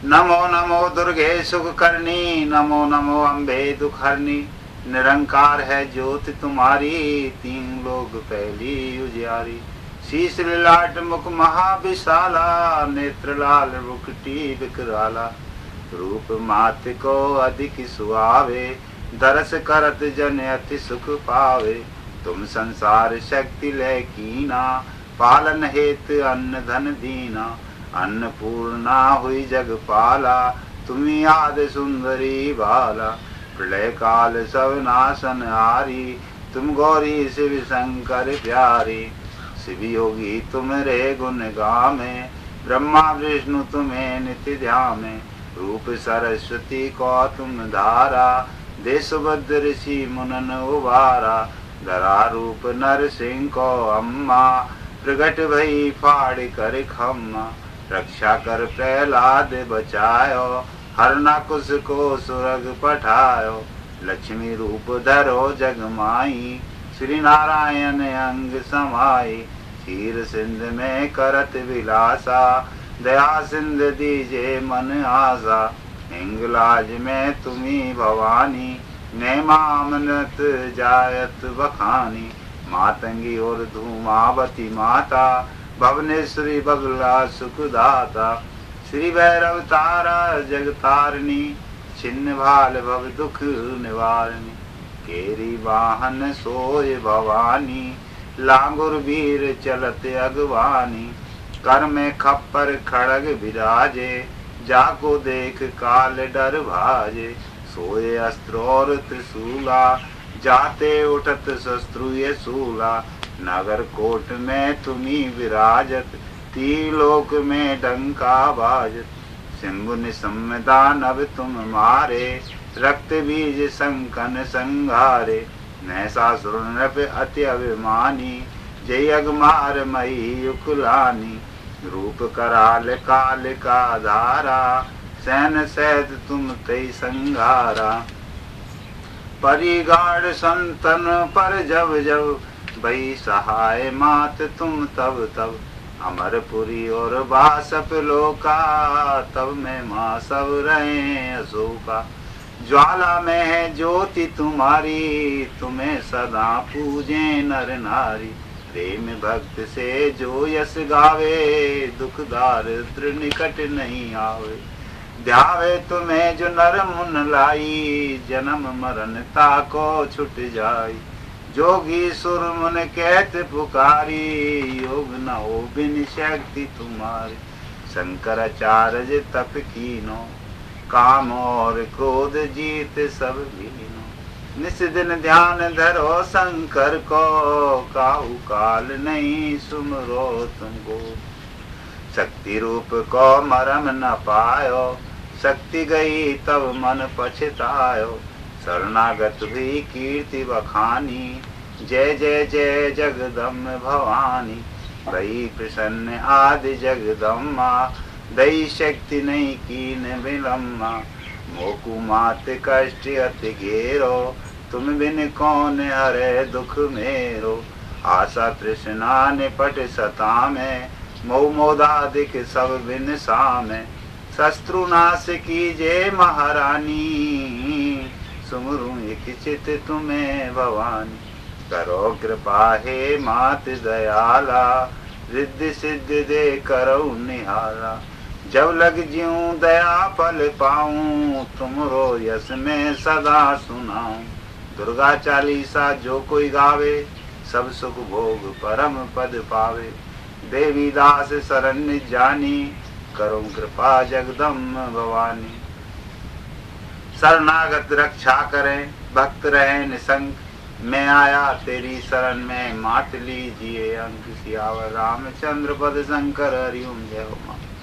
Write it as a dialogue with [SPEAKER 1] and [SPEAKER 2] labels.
[SPEAKER 1] नमो नमो दुर्गे सुख करनी, नमो नमो अम्बे दुख हरनी। निरंकार है ज्योति तुम्हारी, तीन लोग पहली उजियारी। शीश ललाट मुख महाविशाला, नेत्र लाल मुकुटी विकराला। रूप मात को अधिक सुहावे, दरस करत जन अति सुख पावे। तुम संसार शक्ति लय कीना, पालन हेत अन्न धन दीना। अन्नपूर्णा हुई जगपाला, तुम्ही आदि सुंदरी बाला। प्रलय काल सब नाशन हारी, तुम गौरी शिव शंकर प्यारी। शिव योगी तुम रे गुण गामे, ब्रह्मा विष्णु तुम्हें नित्य ध्यामे। रूप सरस्वती को तुम धारा, दे सुभद्र ऋषि मुनन उबारा। धरा रूप नरसिंह को अम्मा, प्रगट भई फाड़ कर खम्मा। रक्षा कर प्रहलाद बचायो, हरना कुश को सुरग पठायो। लक्ष्मी रूप धरो जग माई, श्री नारायण अंग समाई। क्षीर सिंध में करत विलासा, दया सिंध दीजे मन आशा। हिंगलाज में तुम्ही भवानी, नेमामनत जायत बखानी। मातंगी और धूमावती माता, भवनेश्वरी बगला सुखदाता। श्री भैरव तारा जगतारिणी, छिन्न भाल भव दुख निवारणी। केरी वाहन सोय भवानी, लांगुर वीर चलत अगवानी। कर में खप्पर खड़ग विराजे, जाको देख काल डर भाजे। सोए अस्त्र और त्रिशूला, जाते उठत शत्रु ये सूला। नगर कोट में तुम्ही विराजत, तीलोक में डंका बाजत। सिंधु निशम्य दानव तुम मारे, रक्त बीज संकन संघारे। नैसासुर नृप अति अभिमानी, जय अगमार मई उकुलानी। रूप कराल काल का धारा, सैन सैद तुम तई संघारा। परिगाढ़ संतन पर जब जब, भई सहाय मात तुम तब तब। अमरपुरी और बासप लोका, तब में माँ सब रहे अशोका। ज्वाला में है ज्योति तुम्हारी, तुम्हें सदा पूजे नर नारी। प्रेम भक्त से जो यश गावे, दुख दारिद्र निकट नहीं आवे। ध्यावे तुम्हें जो नर मुन लाई, जन्म मरण ताको छुट जाई। जोगी सुर मुन कहत पुकारी, योग न हो बिन शक्ति तुम्हारी। शंकराचार्य तप कीनो, काम और क्रोध जीत सब लीनो। निस दिन ध्यान धरो शंकर को, काहू काल नहीं सुमरो तुमको। शक्ति रूप को मरम न पायो, शक्ति गई तब मन पछतायो। शरणागत भी कीर्ति बखानी, जय जय जय जगदम्ब भवानी। भई प्रसन्न आदि जगदम्मा, दई शक्ति नहीं कीन विलम्मा। मोकु मात कष्ट अति घेरो, तुम बिन कौन हरे दुख मेरो। आशा तृष्णा निपट सता में, मोह मोदादिक सब बिन सामे। शत्रु नाश कीजे महारानी, सुमरु एक चित तुम्हें भवानी। करो कृपा हे मात दयाला, रिद्धि सिद्धि दे करो निहाला। जब लग ज्यूं दया फल पाऊं, तुमरो यश में सदा सुनाऊं। दुर्गा चालीसा जो कोई गावे, सब सुख भोग परम पद पावे। देवी दास शरण्य जानी, करो कृपा जगदम्ब भवानी। शरणागत रक्षा करें, भक्त रहे निसंग। मैं आया तेरी शरण में, मात लीजिए अंक। सियावर रामचंद्र पद शंकर हरिओम जय हो मां।